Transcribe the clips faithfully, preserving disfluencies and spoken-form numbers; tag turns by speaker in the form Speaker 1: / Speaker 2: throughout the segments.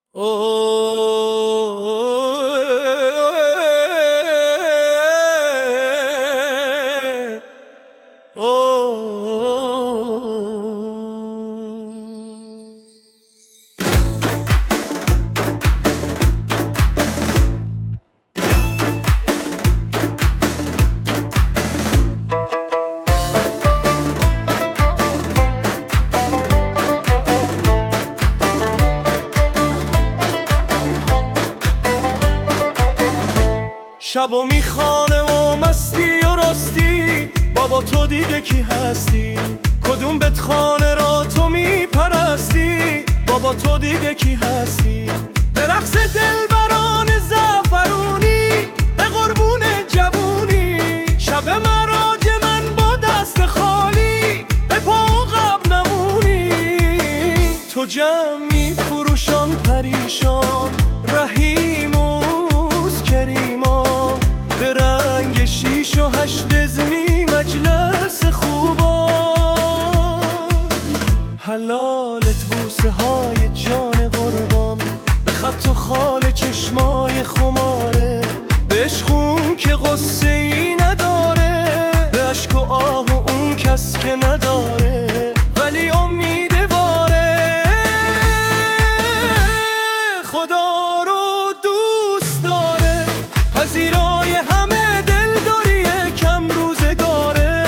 Speaker 1: شبو میخوانه و مستی و راستی، بابا تو دیگه کی هستی؟ کدوم بتخانه را تو میپرستی؟ بابا تو دیگه کی هستی؟ به رقص دلبران زعفرونی، به قربون جوونی، شب مراج من با دست خالی، به پا و قب نمونی. تو جمعی فروشان پریشان، رحیم و کریما، به رنگ شیش و هشت ازمی مجلس خوبا. حلالت بوسه های جان قربان، به خط و خال چشمای خماره، به عشقون که غصه ای نداره، به عشق و آه و اون کس که نداره، ولی امید واره. خدا رو دوست داره، پذیرای همه دلداری کم روزگاره.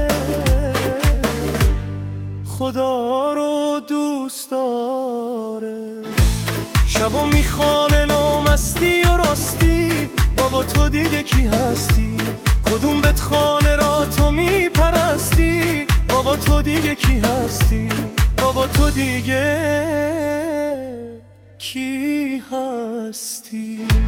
Speaker 1: خدا رو دوست داره. شبو میخوانه نامستی و راستی، بابا تو دیگه کی هستی؟ کدوم بتخانه را تو میپرستی؟ بابا تو دیگه کی هستی؟ بابا تو دیگه کی هستی؟